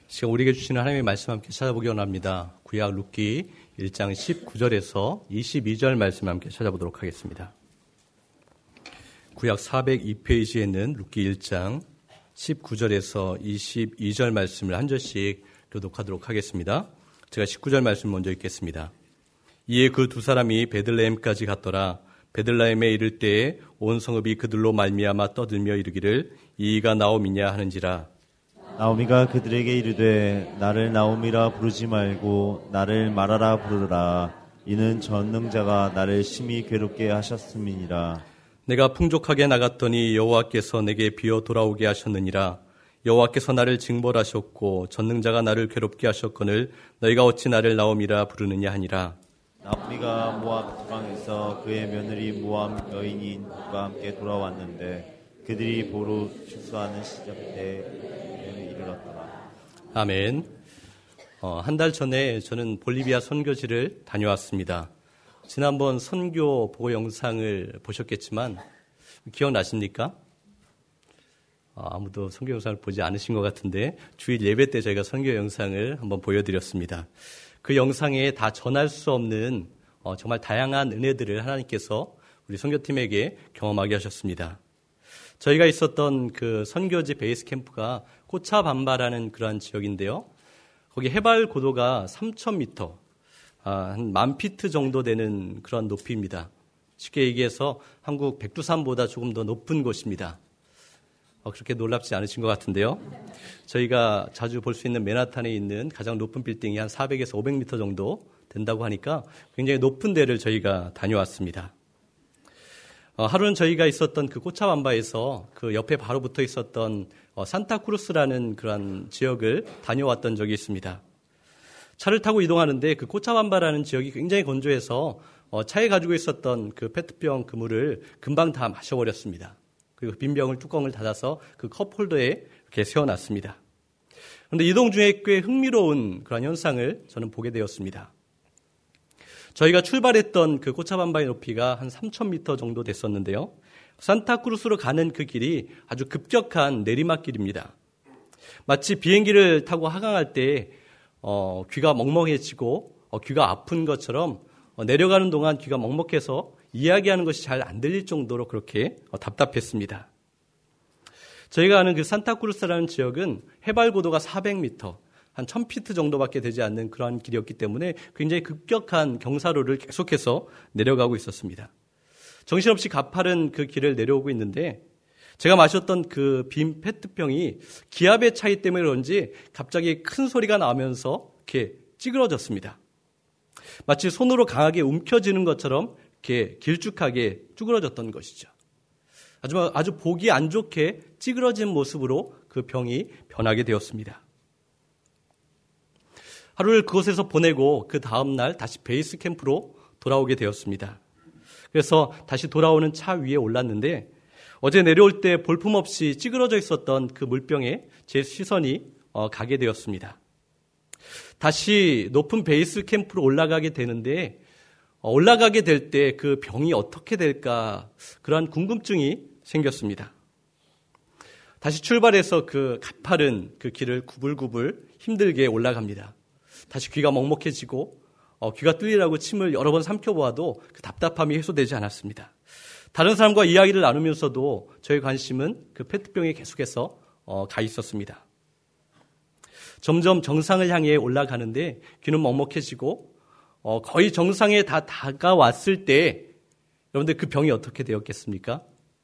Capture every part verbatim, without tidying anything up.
지금 우리에게 주시는 하나님의 말씀 함께 찾아보기 원합니다. 구약 룻기 일 장 십구 절에서 이십이 절 말씀 함께 찾아보도록 하겠습니다. 구약 사백이 페이지에 있는 룻기 일 장 십구 절에서 이십이 절 말씀을 한 절씩 교독하도록 하겠습니다. 제가 십구 절 말씀 먼저 읽겠습니다. 이에 그 두 사람이 베들레헴까지 갔더라. 베들레헴에 이를 때에 온 성읍이 그들로 말미암아 떠들며 이르기를 이가 나옴이냐 하는지라. 나오미가 그들에게 이르되 나를 나오미라 부르지 말고 나를 마라라 부르라. 이는 전능자가 나를 심히 괴롭게 하셨음이니라. 내가 풍족하게 나갔더니 여호와께서 내게 비어 돌아오게 하셨느니라. 여호와께서 나를 징벌하셨고 전능자가 나를 괴롭게 하셨거늘 너희가 어찌 나를 나오미라 부르느냐 하니라. 나오미가 모압 지방에서 그의 며느리 모압 여인인 룻과 함께 돌아왔는데 그들이 보로 축소하는 시작 때에 이르렀더라. 아멘. 어, 한 달 전에 저는 볼리비아 선교지를 다녀왔습니다. 지난번 선교 보고 영상을 보셨겠지만 기억나십니까? 어, 아무도 선교 영상을 보지 않으신 것 같은데 주일 예배 때 저희가 선교 영상을 한번 보여드렸습니다. 그 영상에 다 전할 수 없는 어, 정말 다양한 은혜들을 하나님께서 우리 선교팀에게 경험하게 하셨습니다. 저희가 있었던 그 선교지 베이스 캠프가 코차밤바라는 그러한 지역인데요. 거기 해발 고도가 삼천 미터, 아, 한 만 피트 정도 되는 그런 높이입니다. 쉽게 얘기해서 한국 백두산보다 조금 더 높은 곳입니다. 어, 그렇게 놀랍지 않으신 것 같은데요. 저희가 자주 볼 수 있는 맨하탄에 있는 가장 높은 빌딩이 한 사백에서 오백 미터 정도 된다고 하니까 굉장히 높은 데를 저희가 다녀왔습니다. 어, 하루는 저희가 있었던 그 코차밤바에서 그 옆에 바로 붙어 있었던 어, 산타크루스라는 그런 지역을 다녀왔던 적이 있습니다. 차를 타고 이동하는데 그 코차밤바라는 지역이 굉장히 건조해서 어, 차에 가지고 있었던 그 페트병 그물을 금방 다 마셔버렸습니다. 그리고 빈 병을 뚜껑을 닫아서 그 컵홀더에 이렇게 세워놨습니다. 그런데 이동 중에 꽤 흥미로운 그런 현상을 저는 보게 되었습니다. 저희가 출발했던 그 코차밤바의 높이가 한 삼천 미터 정도 됐었는데요. 산타크루스로 가는 그 길이 아주 급격한 내리막길입니다. 마치 비행기를 타고 하강할 때 어, 귀가 먹먹해지고 어, 귀가 아픈 것처럼 어, 내려가는 동안 귀가 먹먹해서 이야기하는 것이 잘 안 들릴 정도로 그렇게 어, 답답했습니다. 저희가 아는 그 산타크루스라는 지역은 해발 고도가 사백 미터, 한 천 피트 정도밖에 되지 않는 그러한 길이었기 때문에 굉장히 급격한 경사로를 계속해서 내려가고 있었습니다. 정신없이 가파른 그 길을 내려오고 있는데 제가 마셨던 그 빈 페트병이 기압의 차이 때문에 그런지 갑자기 큰 소리가 나면서 이렇게 찌그러졌습니다. 마치 손으로 강하게 움켜쥐는 것처럼 이렇게 길쭉하게 쭈그러졌던 것이죠. 아주, 아주 보기 안 좋게 찌그러진 모습으로 그 병이 변하게 되었습니다. 하루를 그곳에서 보내고 그 다음날 다시 베이스 캠프로 돌아오게 되었습니다. 그래서 다시 돌아오는 차 위에 올랐는데 어제 내려올 때 볼품없이 찌그러져 있었던 그 물병에 제 시선이 어, 가게 되었습니다. 다시 높은 베이스 캠프로 올라가게 되는데 올라가게 될 때 그 병이 어떻게 될까 그러한 궁금증이 생겼습니다. 다시 출발해서 그 가파른 그 길을 구불구불 힘들게 올라갑니다. 다시 귀가 먹먹해지고 어, 귀가 뚫리라고 침을 여러 번 삼켜보아도 그 답답함이 해소되지 않았습니다. 다른 사람과 이야기를 나누면서도 저의 관심은 그 페트병에 계속해서 어, 가 있었습니다. 점점 정상을 향해 올라가는데 귀는 먹먹해지고 어, 거의 정상에 다 다가왔을 때 여러분들 그 병이 어떻게 되었겠습니까?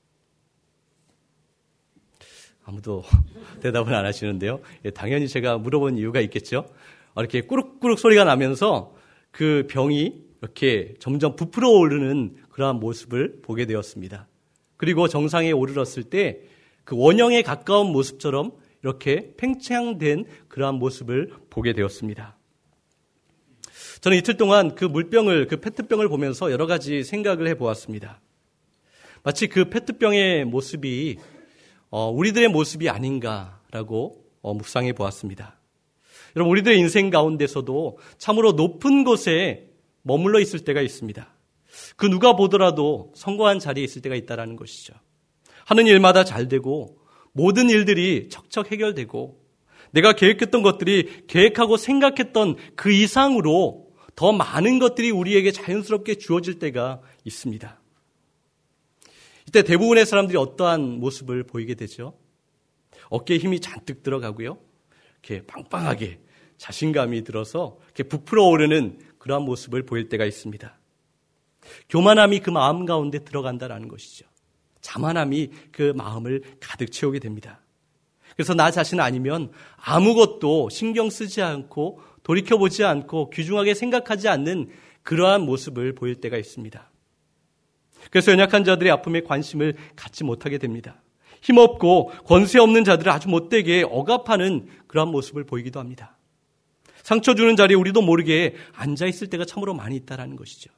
아무도 대답을 안 하시는데요. 예, 당연히 제가 물어본 이유가 있겠죠. 어, 이렇게 꾸룩꾸룩 소리가 나면서 그 병이 이렇게 점점 부풀어 오르는 그러한 모습을 보게 되었습니다. 그리고 정상에 오르렀을 때 그 원형에 가까운 모습처럼 이렇게 팽창된 그러한 모습을 보게 되었습니다. 저는 이틀 동안 그 물병을, 그 페트병을 보면서 여러 가지 생각을 해보았습니다. 마치 그 페트병의 모습이 어, 우리들의 모습이 아닌가라고 어, 묵상해 보았습니다. 여러분, 우리들의 인생 가운데서도 참으로 높은 곳에 머물러 있을 때가 있습니다. 그 누가 보더라도 성공한 자리에 있을 때가 있다는 것이죠. 하는 일마다 잘 되고 모든 일들이 척척 해결되고 내가 계획했던 것들이 계획하고 생각했던 그 이상으로 더 많은 것들이 우리에게 자연스럽게 주어질 때가 있습니다. 이때 대부분의 사람들이 어떠한 모습을 보이게 되죠? 어깨에 힘이 잔뜩 들어가고요. 이렇게 빵빵하게 자신감이 들어서 이렇게 부풀어 오르는 그러한 모습을 보일 때가 있습니다. 교만함이 그 마음 가운데 들어간다라는 것이죠. 자만함이 그 마음을 가득 채우게 됩니다. 그래서 나 자신 아니면 아무것도 신경 쓰지 않고 돌이켜보지 않고 귀중하게 생각하지 않는 그러한 모습을 보일 때가 있습니다. 그래서 연약한 자들의 아픔에 관심을 갖지 못하게 됩니다. 힘없고 권세 없는 자들을 아주 못되게 억압하는 그러한 모습을 보이기도 합니다. 상처 주는 자리에 우리도 모르게 앉아있을 때가 참으로 많이 있다는 것이죠.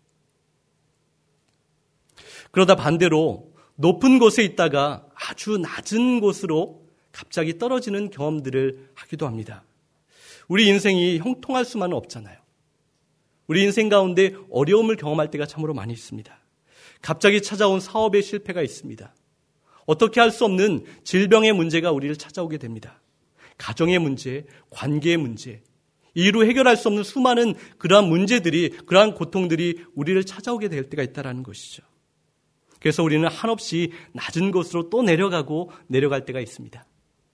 그러다 반대로 높은 곳에 있다가 아주 낮은 곳으로 갑자기 떨어지는 경험들을 하기도 합니다. 우리 인생이 형통할 수만은 없잖아요. 우리 인생 가운데 어려움을 경험할 때가 참으로 많이 있습니다. 갑자기 찾아온 사업의 실패가 있습니다. 어떻게 할 수 없는 질병의 문제가 우리를 찾아오게 됩니다. 가정의 문제, 관계의 문제, 이로 해결할 수 없는 수많은 그러한 문제들이, 그러한 고통들이 우리를 찾아오게 될 때가 있다는 것이죠. 그래서 우리는 한없이 낮은 곳으로 또 내려가고 내려갈 때가 있습니다.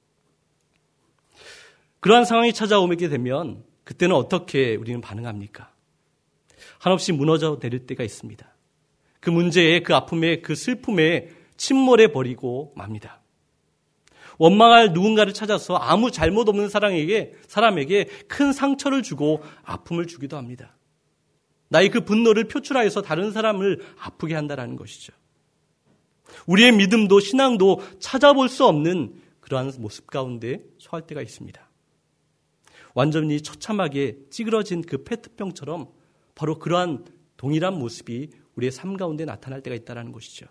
그러한 상황이 찾아오게 되면 그때는 어떻게 우리는 반응합니까? 한없이 무너져 내릴 때가 있습니다. 그 문제에, 그 아픔에, 그 슬픔에 침몰해 버리고 맙니다. 원망할 누군가를 찾아서 아무 잘못 없는 사람에게, 사람에게 큰 상처를 주고 아픔을 주기도 합니다. 나의 그 분노를 표출하여서 다른 사람을 아프게 한다는 것이죠. 우리의 믿음도 신앙도 찾아볼 수 없는 그러한 모습 가운데 처할 때가 있습니다. 완전히 처참하게 찌그러진 그 페트병처럼 바로 그러한 동일한 모습이 우리의 삶 가운데 나타날 때가 있다는 것이죠.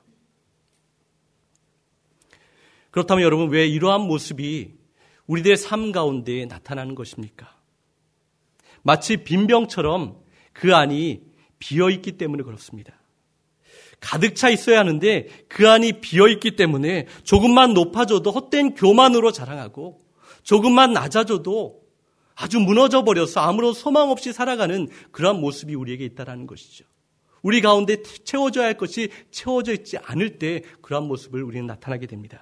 그렇다면 여러분, 왜 이러한 모습이 우리들의 삶 가운데 나타나는 것입니까? 마치 빈병처럼 그 안이 비어있기 때문에 그렇습니다. 가득 차 있어야 하는데 그 안이 비어있기 때문에 조금만 높아져도 헛된 교만으로 자랑하고 조금만 낮아져도 아주 무너져 버려서 아무런 소망 없이 살아가는 그러한 모습이 우리에게 있다는 것이죠. 우리 가운데 채워져야 할 것이 채워져 있지 않을 때 그러한 모습을 우리는 나타나게 됩니다.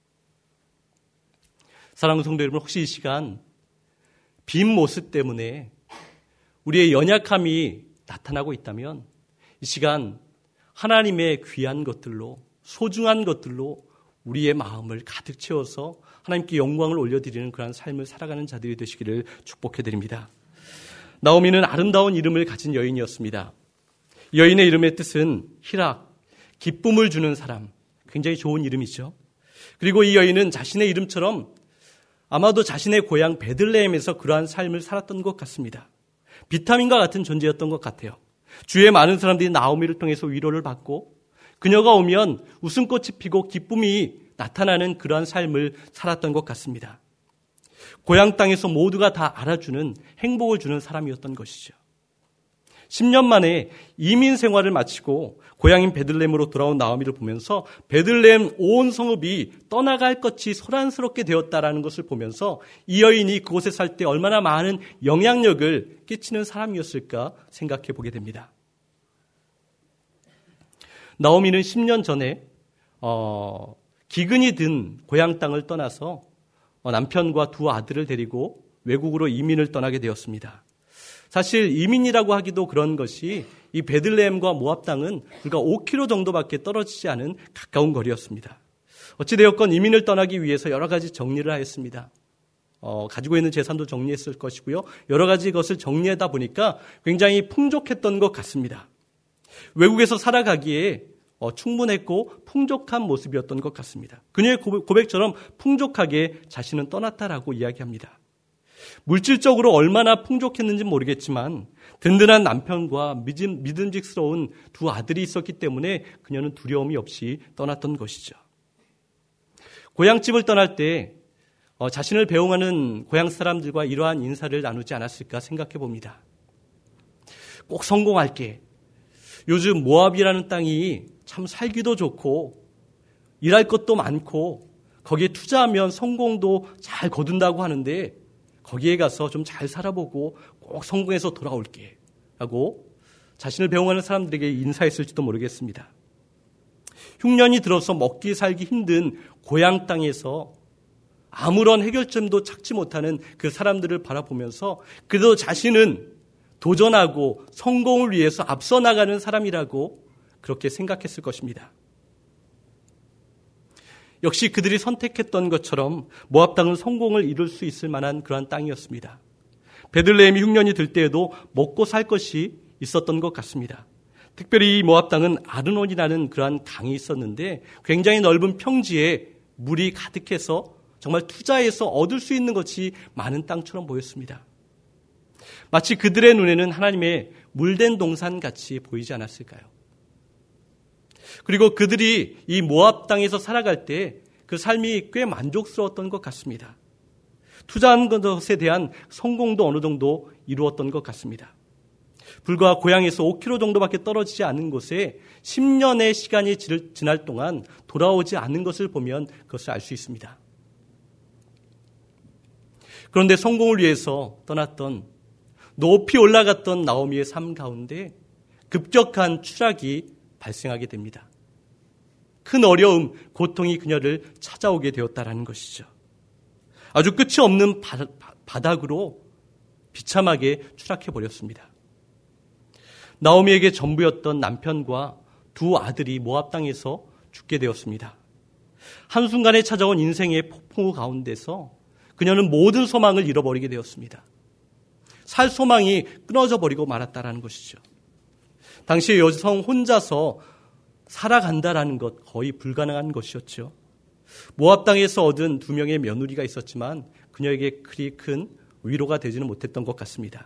사랑하는 성도 여러분, 혹시 이 시간 빈 모습 때문에 우리의 연약함이 나타나고 있다면 이 시간 하나님의 귀한 것들로, 소중한 것들로 우리의 마음을 가득 채워서 하나님께 영광을 올려드리는 그런 삶을 살아가는 자들이 되시기를 축복해드립니다. 나오미는 아름다운 이름을 가진 여인이었습니다. 여인의 이름의 뜻은 희락, 기쁨을 주는 사람, 굉장히 좋은 이름이죠. 그리고 이 여인은 자신의 이름처럼 아마도 자신의 고향 베들레헴에서 그러한 삶을 살았던 것 같습니다. 비타민과 같은 존재였던 것 같아요. 주위에 많은 사람들이 나오미를 통해서 위로를 받고 그녀가 오면 웃음꽃이 피고 기쁨이 나타나는 그러한 삶을 살았던 것 같습니다. 고향 땅에서 모두가 다 알아주는 행복을 주는 사람이었던 것이죠. 십 년 만에 이민 생활을 마치고 고향인 베들레헴으로 돌아온 나오미를 보면서 베들레헴 온 성읍이 떠나갈 것이 소란스럽게 되었다라는 것을 보면서 이 여인이 그곳에 살 때 얼마나 많은 영향력을 끼치는 사람이었을까 생각해 보게 됩니다. 나오미는 십 년 전에 어, 기근이 든 고향 땅을 떠나서 어, 남편과 두 아들을 데리고 외국으로 이민을 떠나게 되었습니다. 사실 이민이라고 하기도 그런 것이 이 베들레헴과 모압 땅은 불과 오 킬로미터 정도밖에 떨어지지 않은 가까운 거리였습니다. 어찌되었건 이민을 떠나기 위해서 여러 가지 정리를 하였습니다. 어, 가지고 있는 재산도 정리했을 것이고요. 여러 가지 것을 정리하다 보니까 굉장히 풍족했던 것 같습니다. 외국에서 살아가기에 어, 충분했고 풍족한 모습이었던 것 같습니다. 그녀의 고백처럼 풍족하게 자신은 떠났다라고 이야기합니다. 물질적으로 얼마나 풍족했는지 모르겠지만 든든한 남편과 믿음, 믿음직스러운 두 아들이 있었기 때문에 그녀는 두려움이 없이 떠났던 것이죠. 고향집을 떠날 때 어, 자신을 배웅하는 고향 사람들과 이러한 인사를 나누지 않았을까 생각해 봅니다. 꼭 성공할게. 요즘 모압이라는 땅이 참 살기도 좋고 일할 것도 많고 거기에 투자하면 성공도 잘 거둔다고 하는데 거기에 가서 좀 잘 살아보고 꼭 성공해서 돌아올게 하고 자신을 배웅하는 사람들에게 인사했을지도 모르겠습니다. 흉년이 들어서 먹기 살기 힘든 고향 땅에서 아무런 해결점도 찾지 못하는 그 사람들을 바라보면서 그래도 자신은 도전하고 성공을 위해서 앞서 나가는 사람이라고 그렇게 생각했을 것입니다. 역시 그들이 선택했던 것처럼 모압 땅은 성공을 이룰 수 있을 만한 그러한 땅이었습니다. 베들레헴이 흉년이 들 때에도 먹고 살 것이 있었던 것 같습니다. 특별히 이 모압 땅은 아르논이라는 그러한 강이 있었는데 굉장히 넓은 평지에 물이 가득해서 정말 투자해서 얻을 수 있는 것이 많은 땅처럼 보였습니다. 마치 그들의 눈에는 하나님의 물된 동산같이 보이지 않았을까요? 그리고 그들이 이 모압 땅에서 살아갈 때 그 삶이 꽤 만족스러웠던 것 같습니다. 투자한 것에 대한 성공도 어느 정도 이루었던 것 같습니다. 불과 고향에서 오 킬로미터 정도밖에 떨어지지 않은 곳에 십 년의 시간이 지날 동안 돌아오지 않는 것을 보면 그것을 알 수 있습니다. 그런데 성공을 위해서 떠났던 높이 올라갔던 나오미의 삶 가운데 급격한 추락이 발생하게 됩니다. 큰 어려움, 고통이 그녀를 찾아오게 되었다라는 것이죠. 아주 끝이 없는 바닥으로 비참하게 추락해버렸습니다. 나오미에게 전부였던 남편과 두 아들이 모압 땅에서 죽게 되었습니다. 한순간에 찾아온 인생의 폭풍우 가운데서 그녀는 모든 소망을 잃어버리게 되었습니다. 살 소망이 끊어져 버리고 말았다라는 것이죠. 당시 여성 혼자서 살아간다라는 것 거의 불가능한 것이었죠. 모압 땅에서 얻은 두 명의 며느리가 있었지만 그녀에게 그리 큰 위로가 되지는 못했던 것 같습니다.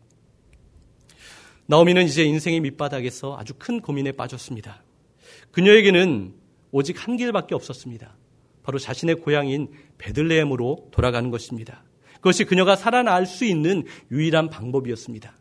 나오미는 이제 인생의 밑바닥에서 아주 큰 고민에 빠졌습니다. 그녀에게는 오직 한 길밖에 없었습니다. 바로 자신의 고향인 베들레헴으로 돌아가는 것입니다. 그것이 그녀가 살아날 수 있는 유일한 방법이었습니다.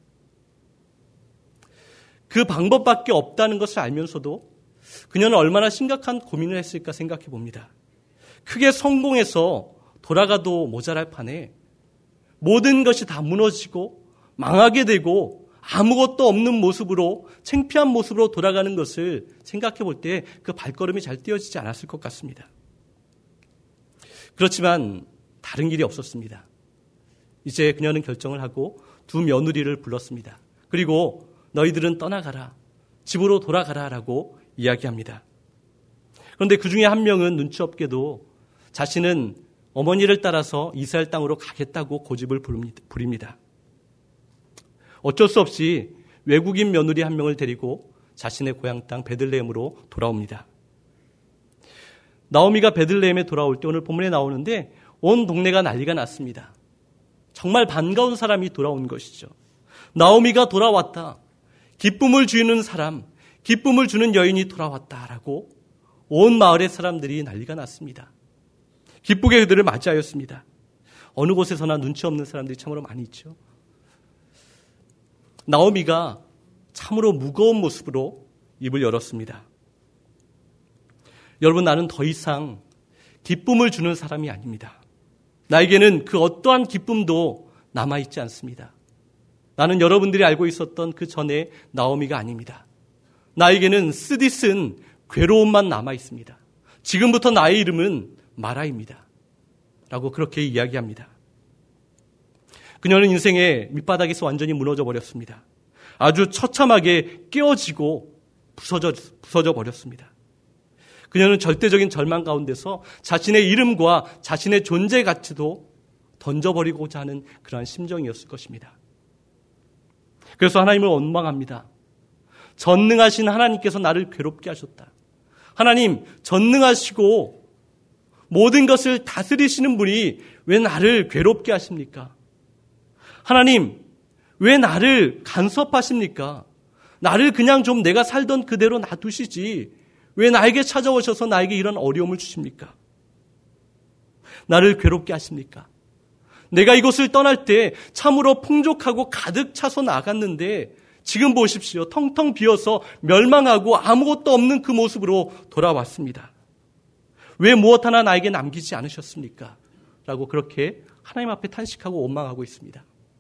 그 방법밖에 없다는 것을 알면서도 그녀는 얼마나 심각한 고민을 했을까 생각해 봅니다. 크게 성공해서 돌아가도 모자랄 판에 모든 것이 다 무너지고 망하게 되고 아무것도 없는 모습으로 창피한 모습으로 돌아가는 것을 생각해 볼 때 그 발걸음이 잘 띄어지지 않았을 것 같습니다. 그렇지만 다른 길이 없었습니다. 이제 그녀는 결정을 하고 두 며느리를 불렀습니다. 그리고 너희들은 떠나가라. 집으로 돌아가라 라고 이야기합니다. 그런데 그 중에 한 명은 눈치 없게도 자신은 어머니를 따라서 이스라엘 땅으로 가겠다고 고집을 부립니다. 어쩔 수 없이 외국인 며느리 한 명을 데리고 자신의 고향 땅 베들레헴으로 돌아옵니다. 나오미가 베들레헴에 돌아올 때 오늘 본문에 나오는데 온 동네가 난리가 났습니다. 정말 반가운 사람이 돌아온 것이죠. 나오미가 돌아왔다. 기쁨을 주는 사람, 기쁨을 주는 여인이 돌아왔다라고 온 마을의 사람들이 난리가 났습니다. 기쁘게 그들을 맞이하였습니다. 어느 곳에서나 눈치 없는 사람들이 참으로 많이 있죠. 나오미가 참으로 무거운 모습으로 입을 열었습니다. 여러분, 나는 더 이상 기쁨을 주는 사람이 아닙니다. 나에게는 그 어떠한 기쁨도 남아있지 않습니다. 나는 여러분들이 알고 있었던 그 전에 나오미가 아닙니다. 나에게는 쓰디쓴 괴로움만 남아있습니다. 지금부터 나의 이름은 마라입니다. 라고 그렇게 이야기합니다. 그녀는 인생의 밑바닥에서 완전히 무너져 버렸습니다. 아주 처참하게 깨어지고 부서져, 부서져 버렸습니다. 그녀는 절대적인 절망 가운데서 자신의 이름과 자신의 존재 가치도 던져버리고자 하는 그러한 심정이었을 것입니다. 그래서 하나님을 원망합니다. 전능하신 하나님께서 나를 괴롭게 하셨다. 하나님, 전능하시고 모든 것을 다스리시는 분이 왜 나를 괴롭게 하십니까? 하나님, 왜 나를 간섭하십니까? 나를 그냥 좀 내가 살던 그대로 놔두시지 왜 나에게 찾아오셔서 나에게 이런 어려움을 주십니까? 나를 괴롭게 하십니까? 내가 이곳을 떠날 때 참으로 풍족하고 가득 차서 나갔는데 지금 보십시오. 텅텅 비어서 멸망하고 아무것도 없는 그 모습으로 돌아왔습니다. 왜 무엇 하나 나에게 남기지 않으셨습니까? 라고 그렇게 하나님 앞에 탄식하고 원망하고 있습니다.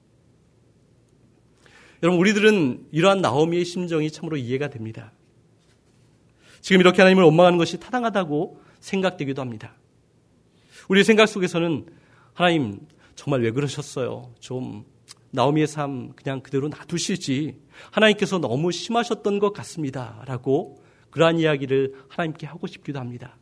여러분, 우리들은 이러한 나오미의 심정이 참으로 이해가 됩니다. 지금 이렇게 하나님을 원망하는 것이 타당하다고 생각되기도 합니다. 우리의 생각 속에서는 하나님 정말 왜 그러셨어요? 좀 나오미의 삶 그냥 그대로 놔두시지. 하나님께서 너무 심하셨던 것 같습니다. 라고 그러한 이야기를 하나님께 하고 싶기도 합니다.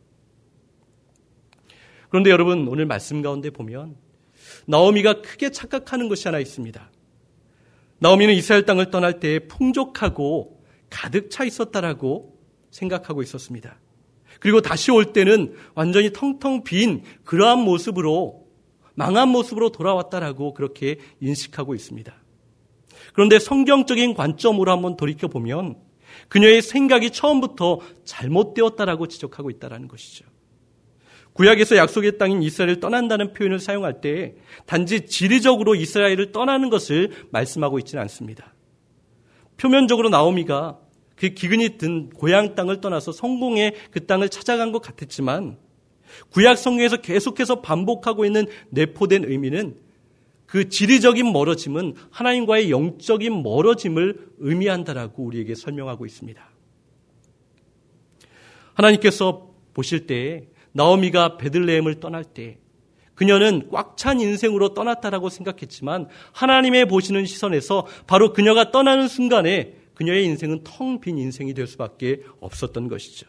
그런데 여러분, 오늘 말씀 가운데 보면 나오미가 크게 착각하는 것이 하나 있습니다. 나오미는 이스라엘 땅을 떠날 때 풍족하고 가득 차 있었다라고 생각하고 있었습니다. 그리고 다시 올 때는 완전히 텅텅 빈 그러한 모습으로, 망한 모습으로 돌아왔다라고 그렇게 인식하고 있습니다. 그런데 성경적인 관점으로 한번 돌이켜보면 그녀의 생각이 처음부터 잘못되었다라고 지적하고 있다는 것이죠. 구약에서 약속의 땅인 이스라엘을 떠난다는 표현을 사용할 때 단지 지리적으로 이스라엘을 떠나는 것을 말씀하고 있지는 않습니다. 표면적으로 나오미가 그 기근이 든 고향 땅을 떠나서 성공의 그 땅을 찾아간 것 같았지만 구약 성경에서 계속해서 반복하고 있는 내포된 의미는 그 지리적인 멀어짐은 하나님과의 영적인 멀어짐을 의미한다라고 우리에게 설명하고 있습니다. 하나님께서 보실 때 나오미가 베들레헴을 떠날 때 그녀는 꽉 찬 인생으로 떠났다라고 생각했지만 하나님의 보시는 시선에서 바로 그녀가 떠나는 순간에 그녀의 인생은 텅 빈 인생이 될 수밖에 없었던 것이죠.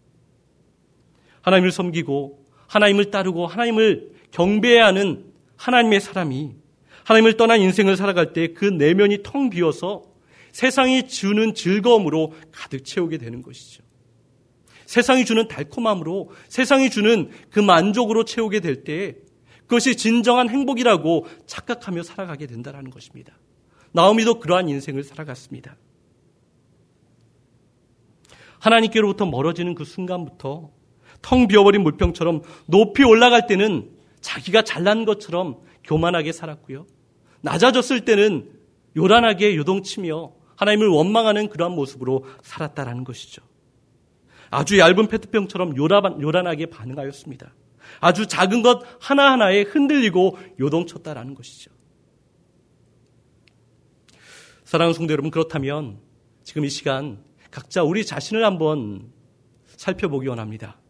하나님을 섬기고 하나님을 따르고 하나님을 경배해야 하는 하나님의 사람이 하나님을 떠난 인생을 살아갈 때 그 내면이 텅 비어서 세상이 주는 즐거움으로 가득 채우게 되는 것이죠. 세상이 주는 달콤함으로, 세상이 주는 그 만족으로 채우게 될 때 그것이 진정한 행복이라고 착각하며 살아가게 된다는 것입니다. 나오미도 그러한 인생을 살아갔습니다. 하나님께로부터 멀어지는 그 순간부터 텅 비어버린 물병처럼 높이 올라갈 때는 자기가 잘난 것처럼 교만하게 살았고요. 낮아졌을 때는 요란하게 요동치며 하나님을 원망하는 그러한 모습으로 살았다라는 것이죠. 아주 얇은 페트병처럼 요란, 요란하게 반응하였습니다. 아주 작은 것 하나하나에 흔들리고 요동쳤다라는 것이죠. 사랑하는 성도 여러분, 그렇다면 지금 이 시간 각자 우리 자신을 한번 살펴보기 원합니다.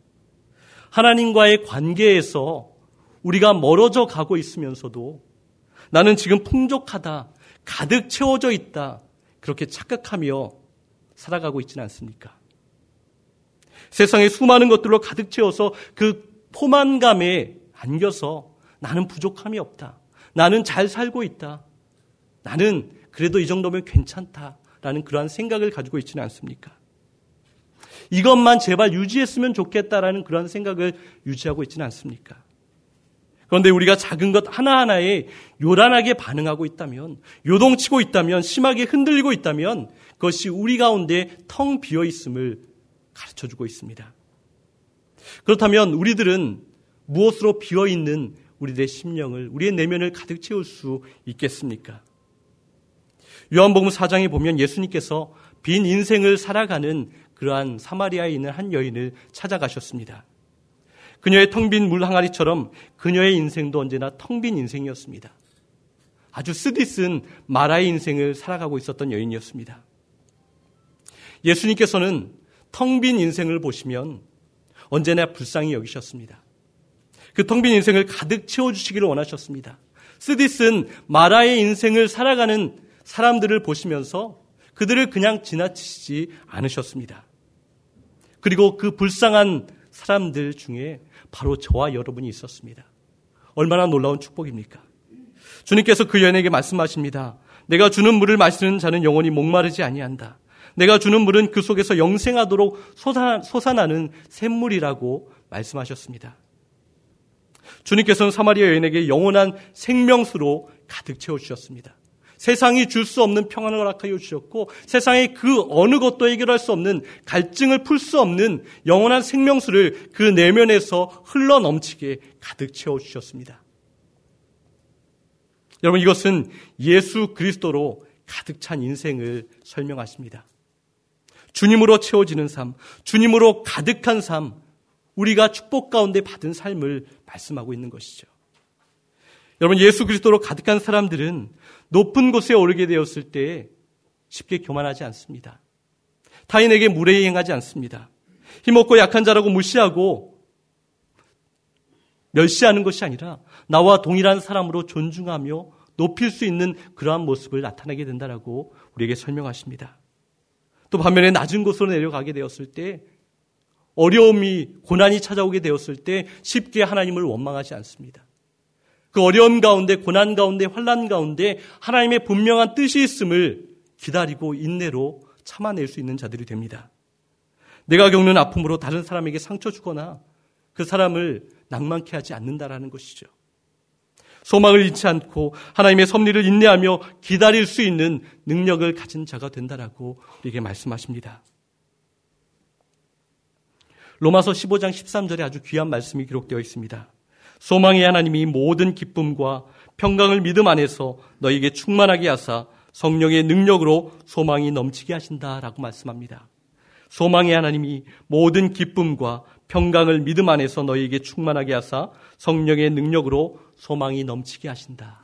하나님과의 관계에서 우리가 멀어져 가고 있으면서도 나는 지금 풍족하다, 가득 채워져 있다, 그렇게 착각하며 살아가고 있지는 않습니까? 세상에 수많은 것들로 가득 채워서 그 포만감에 안겨서 나는 부족함이 없다, 나는 잘 살고 있다, 나는 그래도 이 정도면 괜찮다라는 그러한 생각을 가지고 있지는 않습니까? 이것만 제발 유지했으면 좋겠다라는 그런 생각을 유지하고 있지는 않습니까? 그런데 우리가 작은 것 하나하나에 요란하게 반응하고 있다면, 요동치고 있다면, 심하게 흔들리고 있다면 그것이 우리 가운데 텅 비어 있음을 가르쳐주고 있습니다. 그렇다면 우리들은 무엇으로 비어 있는 우리들의 심령을, 우리의 내면을 가득 채울 수 있겠습니까? 요한복음 사 장에 보면 예수님께서 빈 인생을 살아가는 그러한 사마리아에 있는 한 여인을 찾아가셨습니다. 그녀의 텅 빈 물 항아리처럼 그녀의 인생도 언제나 텅 빈 인생이었습니다. 아주 쓰디쓴 마라의 인생을 살아가고 있었던 여인이었습니다. 예수님께서는 텅 빈 인생을 보시면 언제나 불쌍히 여기셨습니다. 그 텅 빈 인생을 가득 채워주시기를 원하셨습니다. 쓰디쓴 마라의 인생을 살아가는 사람들을 보시면서 그들을 그냥 지나치지 않으셨습니다. 그리고 그 불쌍한 사람들 중에 바로 저와 여러분이 있었습니다. 얼마나 놀라운 축복입니까? 주님께서 그 여인에게 말씀하십니다. 내가 주는 물을 마시는 자는 영원히 목마르지 아니한다. 내가 주는 물은 그 속에서 영생하도록 솟아나는 샘물이라고 말씀하셨습니다. 주님께서는 사마리아 여인에게 영원한 생명수로 가득 채워주셨습니다. 세상이 줄 수 없는 평안을 허락하여 주셨고 세상의 그 어느 것도 해결할 수 없는 갈증을 풀 수 없는 영원한 생명수를 그 내면에서 흘러넘치게 가득 채워주셨습니다. 여러분, 이것은 예수 그리스도로 가득 찬 인생을 설명하십니다. 주님으로 채워지는 삶, 주님으로 가득한 삶, 우리가 축복 가운데 받은 삶을 말씀하고 있는 것이죠. 여러분, 예수 그리스도로 가득한 사람들은 높은 곳에 오르게 되었을 때 쉽게 교만하지 않습니다. 타인에게 무례행하지 않습니다. 힘없고 약한 자라고 무시하고 멸시하는 것이 아니라 나와 동일한 사람으로 존중하며 높일 수 있는 그러한 모습을 나타내게 된다라고 우리에게 설명하십니다. 또 반면에 낮은 곳으로 내려가게 되었을 때, 어려움이, 고난이 찾아오게 되었을 때 쉽게 하나님을 원망하지 않습니다. 그 어려움 가운데, 고난 가운데, 환난 가운데 하나님의 분명한 뜻이 있음을 기다리고 인내로 참아낼 수 있는 자들이 됩니다. 내가 겪는 아픔으로 다른 사람에게 상처 주거나 그 사람을 낭만케 하지 않는다라는 것이죠. 소망을 잃지 않고 하나님의 섭리를 인내하며 기다릴 수 있는 능력을 가진 자가 된다라고 우리에게 말씀하십니다. 로마서 십오 장 십삼 절에 아주 귀한 말씀이 기록되어 있습니다. 소망의 하나님이 모든 기쁨과 평강을 믿음 안에서 너희에게 충만하게 하사 성령의 능력으로 소망이 넘치게 하신다라고 말씀합니다. 소망의 하나님이 모든 기쁨과 평강을 믿음 안에서 너희에게 충만하게 하사 성령의 능력으로 소망이 넘치게 하신다.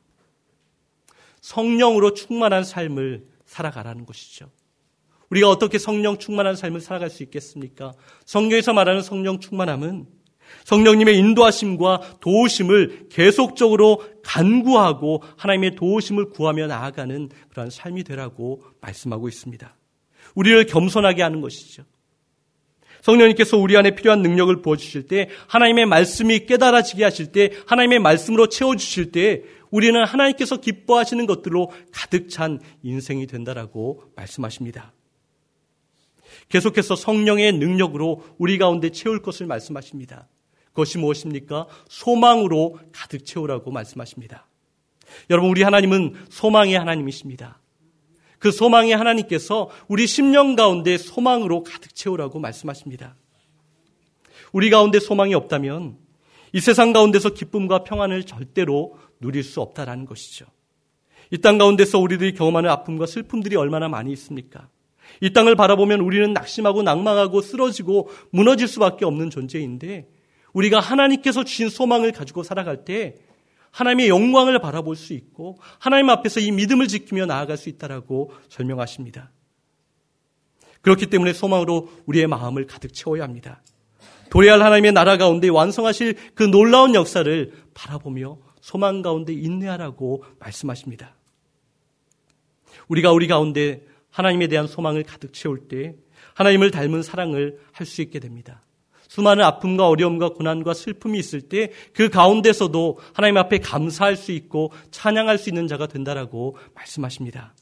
성령으로 충만한 삶을 살아가라는 것이죠. 우리가 어떻게 성령 충만한 삶을 살아갈 수 있겠습니까? 성경에서 말하는 성령 충만함은 성령님의 인도하심과 도우심을 계속적으로 간구하고 하나님의 도우심을 구하며 나아가는 그러한 삶이 되라고 말씀하고 있습니다. 우리를 겸손하게 하는 것이죠. 성령님께서 우리 안에 필요한 능력을 부어주실 때, 하나님의 말씀이 깨달아지게 하실 때, 하나님의 말씀으로 채워주실 때 우리는 하나님께서 기뻐하시는 것들로 가득 찬 인생이 된다라고 말씀하십니다. 계속해서 성령의 능력으로 우리 가운데 채울 것을 말씀하십니다. 그것이 무엇입니까? 소망으로 가득 채우라고 말씀하십니다. 여러분, 우리 하나님은 소망의 하나님이십니다. 그 소망의 하나님께서 우리 심령 가운데 소망으로 가득 채우라고 말씀하십니다. 우리 가운데 소망이 없다면 이 세상 가운데서 기쁨과 평안을 절대로 누릴 수 없다라는 것이죠. 이 땅 가운데서 우리들이 경험하는 아픔과 슬픔들이 얼마나 많이 있습니까? 이 땅을 바라보면 우리는 낙심하고 낭망하고 쓰러지고 무너질 수밖에 없는 존재인데, 우리가 하나님께서 주신 소망을 가지고 살아갈 때 하나님의 영광을 바라볼 수 있고 하나님 앞에서 이 믿음을 지키며 나아갈 수 있다라고 설명하십니다. 그렇기 때문에 소망으로 우리의 마음을 가득 채워야 합니다. 도래할 하나님의 나라 가운데 완성하실 그 놀라운 역사를 바라보며 소망 가운데 인내하라고 말씀하십니다. 우리가 우리 가운데 하나님에 대한 소망을 가득 채울 때 하나님을 닮은 사랑을 할 수 있게 됩니다. 수많은 아픔과 어려움과 고난과 슬픔이 있을 때 그 가운데서도 하나님 앞에 감사할 수 있고 찬양할 수 있는 자가 된다라고 말씀하십니다.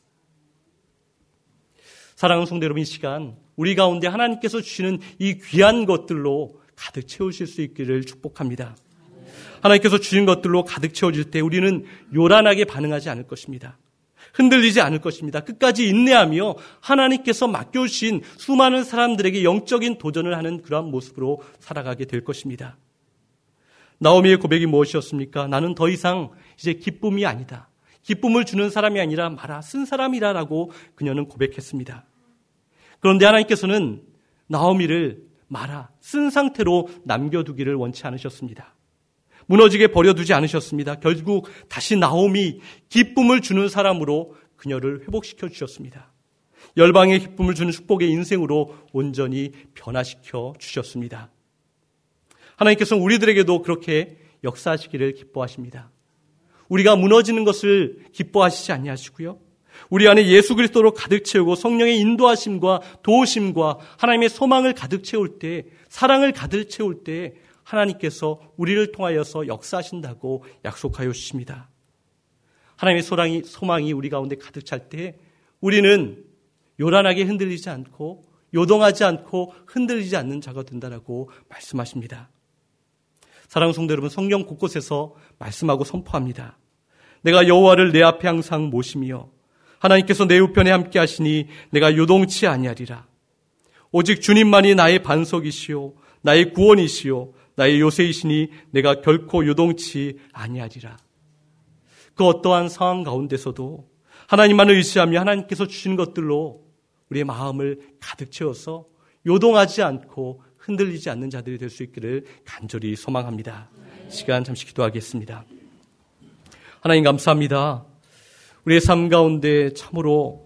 사랑하는 성도 여러분, 이 시간 우리 가운데 하나님께서 주시는 이 귀한 것들로 가득 채우실 수 있기를 축복합니다. 하나님께서 주신 것들로 가득 채워질 때 우리는 요란하게 반응하지 않을 것입니다. 흔들리지 않을 것입니다. 끝까지 인내하며 하나님께서 맡겨주신 수많은 사람들에게 영적인 도전을 하는 그러한 모습으로 살아가게 될 것입니다. 나오미의 고백이 무엇이었습니까? 나는 더 이상 이제 기쁨이 아니다. 기쁨을 주는 사람이 아니라 마라, 쓴 사람이라라고 그녀는 고백했습니다. 그런데 하나님께서는 나오미를 마라, 쓴 상태로 남겨두기를 원치 않으셨습니다. 무너지게 버려두지 않으셨습니다. 결국 다시 나오미, 기쁨을 주는 사람으로 그녀를 회복시켜 주셨습니다. 열방의 기쁨을 주는 축복의 인생으로 온전히 변화시켜 주셨습니다. 하나님께서는 우리들에게도 그렇게 역사하시기를 기뻐하십니다. 우리가 무너지는 것을 기뻐하시지 아니하시고요, 우리 안에 예수 그리스도로 가득 채우고 성령의 인도하심과 도우심과 하나님의 소망을 가득 채울 때, 사랑을 가득 채울 때 하나님께서 우리를 통하여서 역사하신다고 약속하여 주십니다. 하나님의 소망이, 소망이 우리 가운데 가득 찰 때 우리는 요란하게 흔들리지 않고 요동하지 않고 흔들리지 않는 자가 된다라고 말씀하십니다. 사랑하는 성도 여러분, 성경 곳곳에서 말씀하고 선포합니다. 내가 여호와를 내 앞에 항상 모시며 하나님께서 내 우편에 함께 하시니 내가 요동치 아니하리라. 오직 주님만이 나의 반석이시오 나의 구원이시오 나의 요새이시니 내가 결코 요동치 아니하리라. 그 어떠한 상황 가운데서도 하나님만을 의지하며 하나님께서 주신 것들로 우리의 마음을 가득 채워서 요동하지 않고 흔들리지 않는 자들이 될 수 있기를 간절히 소망합니다. 시간 잠시 기도하겠습니다. 하나님 감사합니다. 우리의 삶 가운데 참으로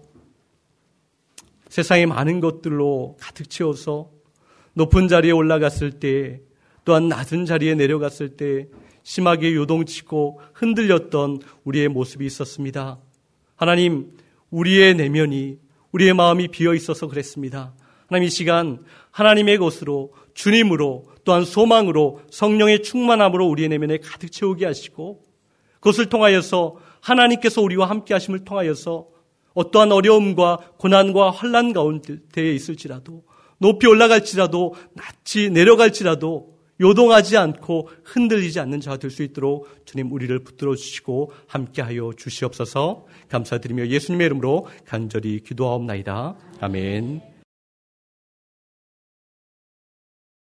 세상의 많은 것들로 가득 채워서 높은 자리에 올라갔을 때 또한 낮은 자리에 내려갔을 때 심하게 요동치고 흔들렸던 우리의 모습이 있었습니다. 하나님, 우리의 내면이, 우리의 마음이 비어 있어서 그랬습니다. 하나님, 이 시간 하나님의 것으로, 주님으로, 또한 소망으로, 성령의 충만함으로 우리의 내면에 가득 채우게 하시고 그것을 통하여서 하나님께서 우리와 함께 하심을 통하여서 어떠한 어려움과 고난과 환난 가운데에 있을지라도, 높이 올라갈지라도, 낮이 내려갈지라도 요동하지 않고 흔들리지 않는 자가 될 수 있도록 주님 우리를 붙들어 주시고 함께하여 주시옵소서. 감사드리며 예수님의 이름으로 간절히 기도하옵나이다. 아멘.